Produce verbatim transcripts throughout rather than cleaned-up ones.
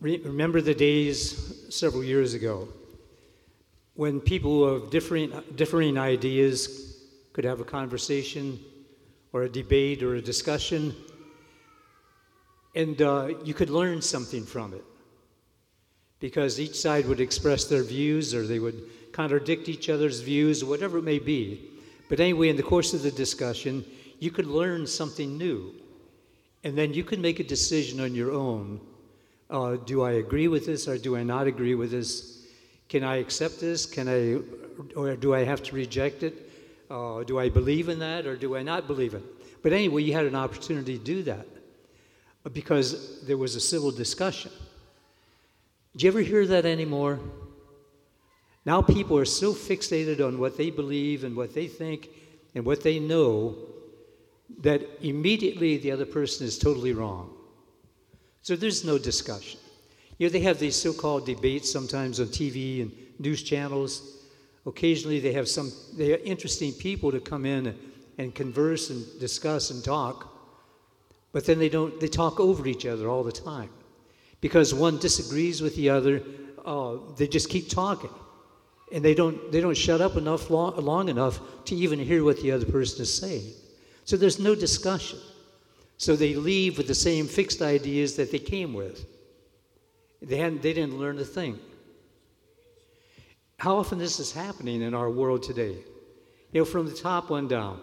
Re- remember the days several years ago when people of differing, differing ideas could have a conversation or a debate or a discussion, and uh, you could learn something from it because each side would express their views or they would contradict each other's views, whatever it may be. But anyway, in the course of the discussion, you could learn something new, and then you could make a decision on your own. Uh, do I agree with this or do I not agree with this? Can I accept this? Can I, or do I have to reject it? Uh, do I believe in that or do I not believe it? But anyway, you had an opportunity to do that because there was a civil discussion. Do you ever hear that anymore? Now people are so fixated on what they believe and what they think and what they know that immediately the other person is totally wrong. So there's no discussion. You know, they have these so-called debates sometimes on T V and news channels. Occasionally they have some they have interesting people to come in and converse and discuss and talk, but then they don't they talk over each other all the time. Because one disagrees with the other, uh, they just keep talking. And they don't they don't shut up enough long, long enough to even hear what the other person is saying. So there's no discussion. So they leave with the same fixed ideas that they came with. They hadn't, they didn't learn a thing. How often this is happening in our world today? You know, from the top one down.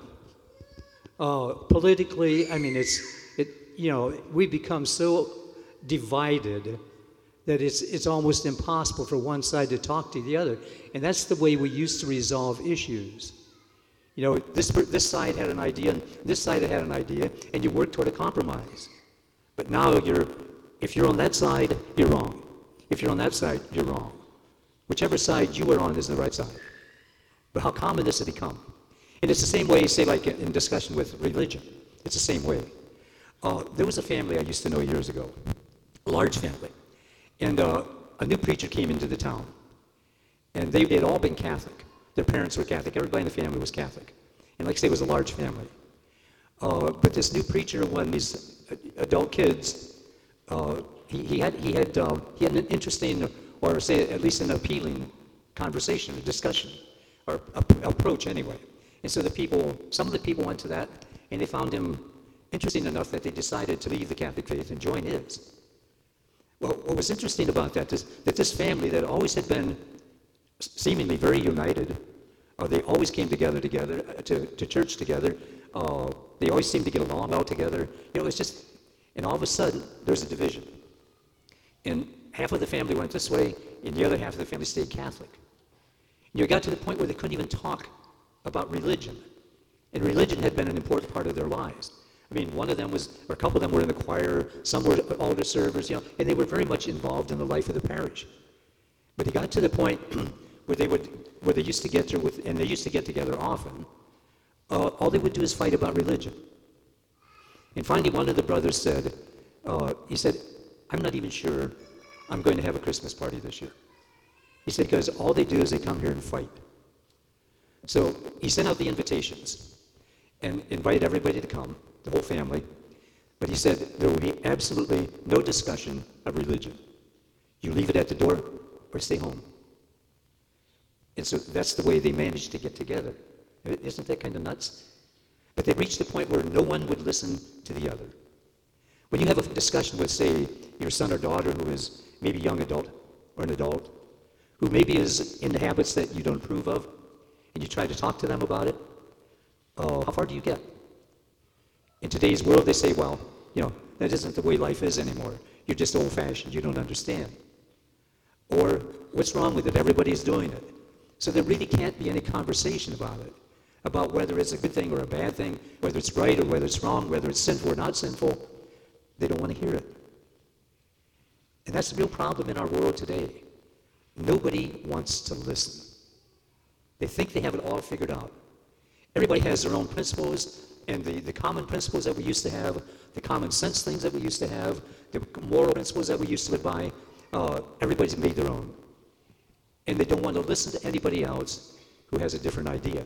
Uh, politically, I mean, it's it. You know, we become so divided that it's it's almost impossible for one side to talk to the other, and that's the way we used to resolve issues. You know, this this side had an idea, and this side had an idea, and you worked toward a compromise. But now you're, if you're on that side, you're wrong. If you're on that side, you're wrong. Whichever side you are on is the right side. But how common this has become. And it's the same way, say, like in discussion with religion. It's the same way. Uh, there was a family I used to know years ago, a large family. And uh, a new preacher came into the town. And they had all been Catholic. Their parents were Catholic. Everybody in the family was Catholic. And like I say, it was a large family. Uh, but this new preacher, one of these adult kids, uh, he, he had he had um, he had an interesting, or say at least an appealing conversation, a discussion, or a, approach anyway. And so the people, some of the people went to that, and they found him interesting enough that they decided to leave the Catholic faith and join his. Well, what was interesting about that is that this family that always had been seemingly very united, uh, they always came together together uh, to, to church together. Uh, they always seemed to get along well together. You know, it's just, and all of a sudden there's a division, and half of the family went this way, and the other half of the family stayed Catholic. And you got to the point where they couldn't even talk about religion, and religion had been an important part of their lives. I mean, one of them was, or a couple of them were in the choir, some were altar servers, you know, and they were very much involved in the life of the parish. But it got to the point where they would, where they used to get there with, and they used to get together often. Uh, all they would do is fight about religion. And finally, one of the brothers said, uh, he said, "I'm not even sure I'm going to have a Christmas party this year." He said, because all they do is they come here and fight. So he sent out the invitations and invited everybody to come, the whole family. But he said there will be absolutely no discussion of religion. You leave it at the door or stay home. And so that's the way they managed to get together. Isn't that kind of nuts? But they reached the point where no one would listen to the other. When you have a discussion with, say, your son or daughter who is maybe a young adult or an adult, who maybe is into habits that you don't approve of, and you try to talk to them about it, uh, how far do you get? In today's world, they say, well, you know, that isn't the way life is anymore. You're just old-fashioned. You don't understand. Or, what's wrong with it? Everybody's doing it. So there really can't be any conversation about it, about whether it's a good thing or a bad thing, whether it's right or whether it's wrong, whether it's sinful or not sinful. They don't want to hear it. And that's the real problem in our world today. Nobody wants to listen. They think they have it all figured out. Everybody has their own principles, and the, the common principles that we used to have, the common sense things that we used to have, the moral principles that we used to live by, uh, everybody's made their own. And they don't want to listen to anybody else who has a different idea.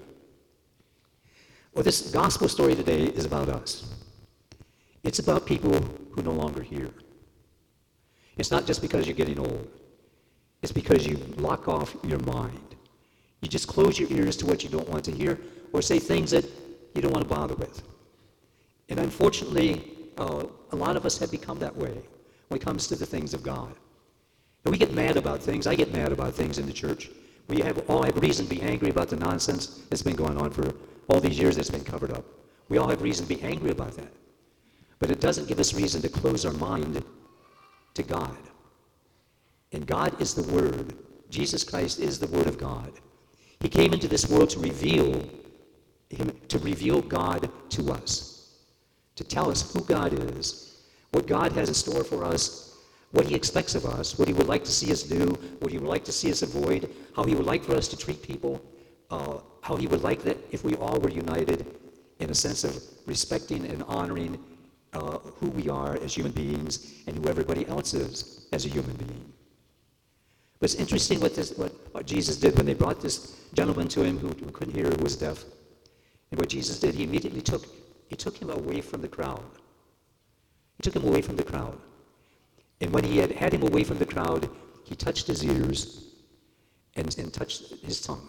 Well, this gospel story today is about us. It's about people who no longer hear. It's not just because you're getting old. It's because you lock off your mind. You just close your ears to what you don't want to hear or say things that you don't want to bother with. And unfortunately, uh, a lot of us have become that way when it comes to the things of God. And we get mad about things. I get mad about things in the church. We have all have reason to be angry about the nonsense that's been going on for all these years that's been covered up. We all have reason to be angry about that. But it doesn't give us reason to close our mind to God. And God is the Word. Jesus Christ is the Word of God. He came into this world to reveal him, to reveal God to us, to tell us who God is, what God has in store for us, what he expects of us, what he would like to see us do, what he would like to see us avoid, how he would like for us to treat people, uh, how he would like that if we all were united in a sense of respecting and honoring uh, who we are as human beings and who everybody else is as a human being. But it's interesting what, this, what, what Jesus did when they brought this gentleman to him who, who couldn't hear, who was deaf. And what Jesus did, he immediately took, he took him away from the crowd. He took him away from the crowd. And when he had had him away from the crowd, he touched his ears and, and touched his tongue.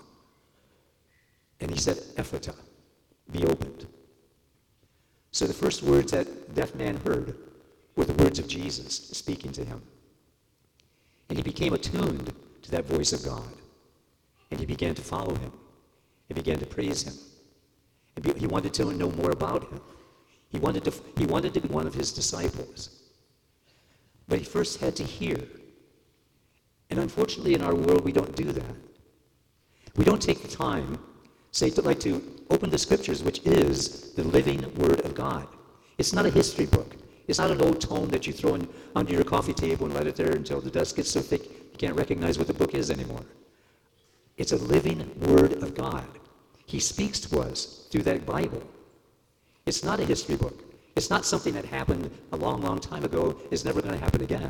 And he said, Ephata, be opened. So the first words that deaf man heard were the words of Jesus speaking to him. And he became attuned to that voice of God. And he began to follow him. He began to praise him. And be, he wanted to know more about him. He wanted to, he wanted to be one of his disciples. But he first had to hear. And unfortunately in our world we don't do that. We don't take the time, say, to like to open the scriptures, which is the living Word of God. It's not a history book. It's not an old tome that you throw in under your coffee table and let it there until the dust gets so thick you can't recognize what the book is anymore. It's a living Word of God. He speaks to us through that Bible. It's not a history book. It's not something that happened a long, long time ago. It's never going to happen again.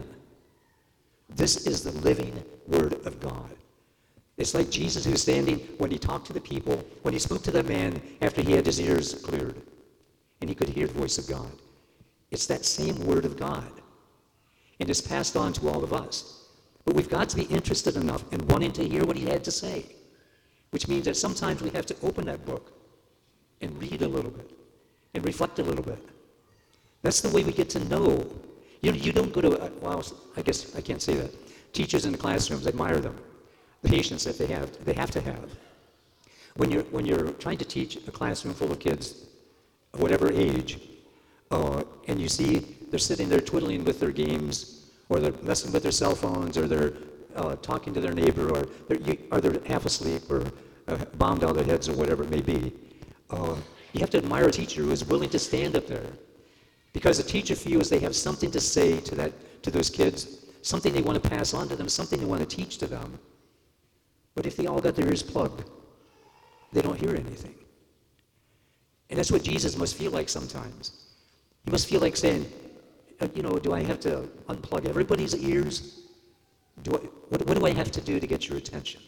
This is the living Word of God. It's like Jesus who was standing when he talked to the people, when he spoke to that man after he had his ears cleared, and he could hear the voice of God. It's that same Word of God. And it's passed on to all of us. But we've got to be interested enough in wanting to hear what he had to say, which means that sometimes we have to open that book and read a little bit and reflect a little bit. That's the way we get to know. You know, you don't go to, well, I guess I can't say that. Teachers in the classrooms, admire them. The patience that they have, they have to have. When you're, when you're trying to teach a classroom full of kids, of whatever age, uh, and you see they're sitting there twiddling with their games, or they're messing with their cell phones, or they're uh, talking to their neighbor, or they're, or they're half asleep, or uh, bombed out of their heads, or whatever it may be. Uh, you have to admire a teacher who is willing to stand up there, because the teacher feels they have something to say to that to those kids, something they want to pass on to them, something they want to teach to them. But if they all got their ears plugged, they don't hear anything. And that's what Jesus must feel like sometimes. He must feel like saying, you know, do I have to unplug everybody's ears? Do I, what, what do I have to do to get your attention?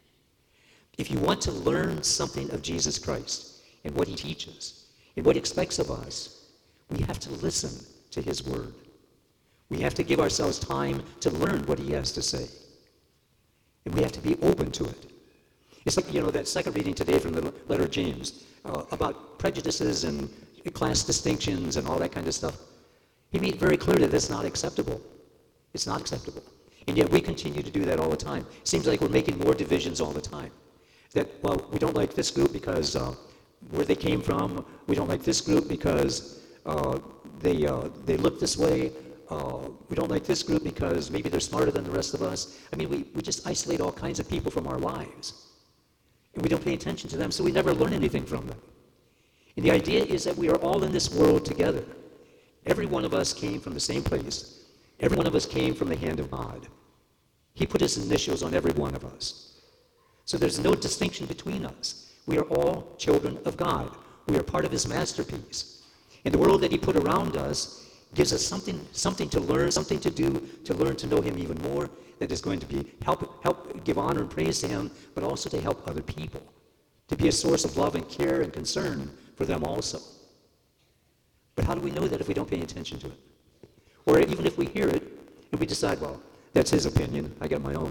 If you want to learn something of Jesus Christ and what he teaches and what he expects of us, we have to listen to his word. We have to give ourselves time to learn what he has to say. And we have to be open to it. It's like, you know, that second reading today from the letter of James uh, about prejudices and class distinctions and all that kind of stuff. He made it very clear that that's not acceptable. It's not acceptable. And yet we continue to do that all the time. It seems like we're making more divisions all the time. That, well, we don't like this group because uh, where they came from. We don't like this group because uh, they, uh, they look this way. Uh, we don't like this group because maybe they're smarter than the rest of us. I mean, we, we just isolate all kinds of people from our lives. And we don't pay attention to them, so we never learn anything from them. And the idea is that we are all in this world together. Every one of us came from the same place. Every one of us came from the hand of God. He put his initials on every one of us. So there's no distinction between us. We are all children of God. We are part of his masterpiece. And the world that he put around us gives us something, something to learn, something to do, to learn to know him even more, that is going to be help, help give honor and praise to him, but also to help other people, to be a source of love and care and concern for them also. But how do we know that if we don't pay attention to it? Or even if we hear it, And we decide, well, that's his opinion. I got my own.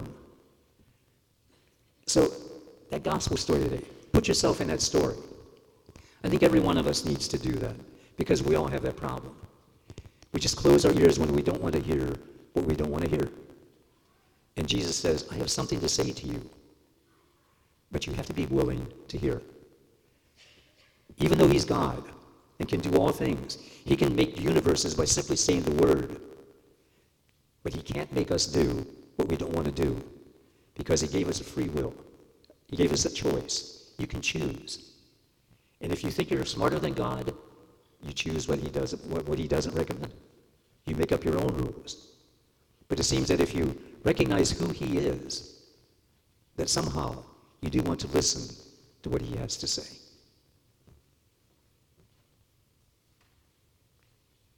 So that gospel story today, put yourself in that story. I think every one of us needs to do that because we all have that problem. We just close our ears when we don't want to hear what we don't want to hear. And Jesus says, I have something to say to you, but you have to be willing to hear. Even though he's God and can do all things, he can make universes by simply saying the word. But he can't make us do what we don't want to do because he gave us a free will. He gave us a choice. You can choose. And if you think you're smarter than God, you choose what he does, what, what he doesn't recommend. You make up your own rules. But it seems that if you recognize who he is, that somehow you do want to listen to what he has to say.